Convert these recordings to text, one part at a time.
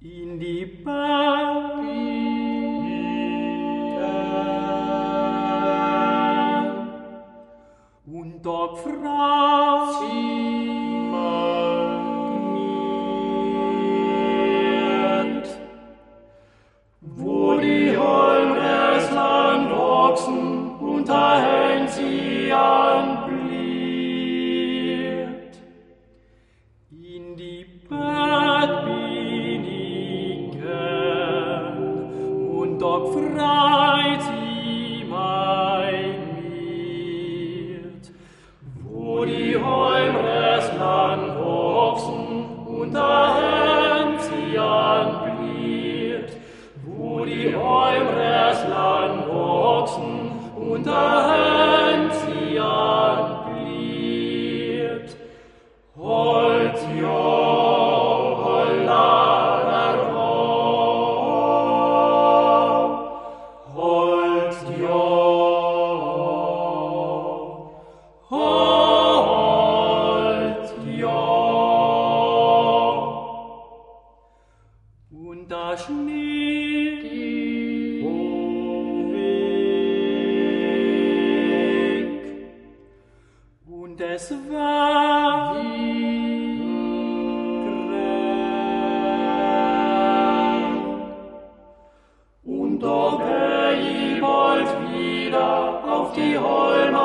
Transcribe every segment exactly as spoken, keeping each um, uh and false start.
in die Berge und dort fragt wo die Holmresland wachsen und dahin sie anbliert. In die Berg bin ich gern und dort freit sie mein Mirt. Wo die Holmresland wachsen und dahin sie anbliert. Wo die Holmresland wachsen und dahin sie anbliert. Holt ja, holla, holt ja, holt ja. Und der Schnee weg und es war und da wär ich bald wieder auf die Holm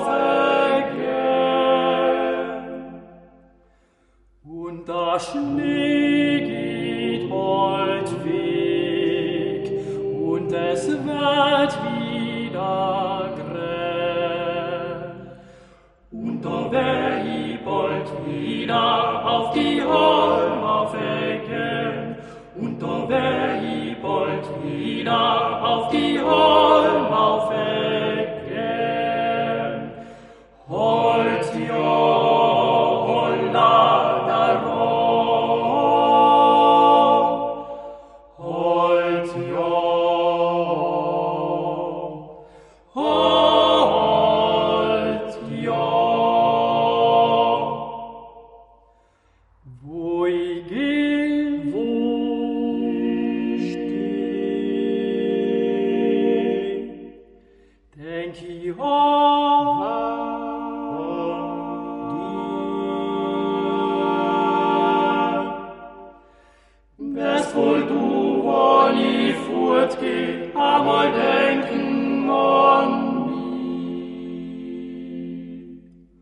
aufgehen. Und der Schnee geht bald weg und es wird wieder grell. Und da wär ich bald wieder auf die Holm aufgehen. Und da wär ich bald wieder auf die Holm aufgehen. Holt ja, holla, da holt ja, holt ja. Wo ich geh, wo ich steh, denk ich an dir. Wärst wohl du, wann ich fortgeh, einmal denken an mich.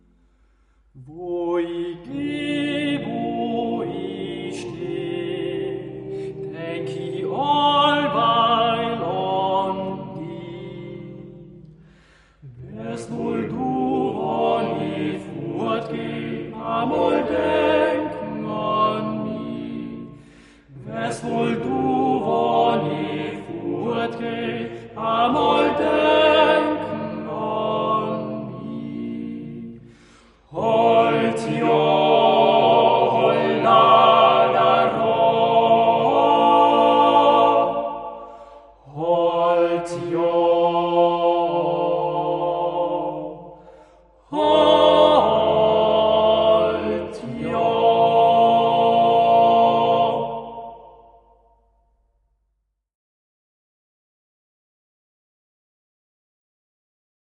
Wo ich geh, wo ich steh, denk ich allweil an dich. Wärst wohl du, wann ich fortgeh, einmal denken an mich. Wärst wohl du, wann ich fortgeh, einmal denken an mich. Holt ja, holla, da holt ja, holt